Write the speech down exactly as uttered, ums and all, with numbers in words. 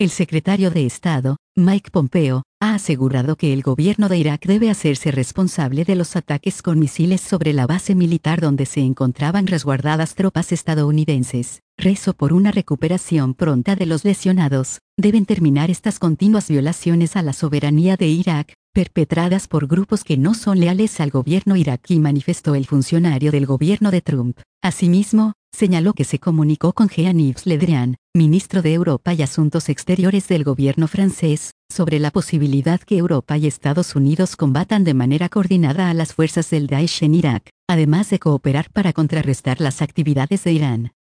El secretario de Estado, Mike Pompeo, ha asegurado que el gobierno de Irak debe hacerse responsable de los ataques con misiles sobre la base militar donde se encontraban resguardadas tropas estadounidenses. Rezo por una recuperación pronta de los lesionados. Deben terminar estas continuas violaciones a la soberanía de Irak, perpetradas por grupos que no son leales al gobierno iraquí, manifestó el funcionario del gobierno de Trump. Asimismo, señaló que se comunicó con Jean-Yves Le Drian, ministro de Europa y Asuntos Exteriores del gobierno francés, sobre la posibilidad que Europa y Estados Unidos combatan de manera coordinada a las fuerzas del Daesh en Irak, además de cooperar para contrarrestar las actividades de Irán.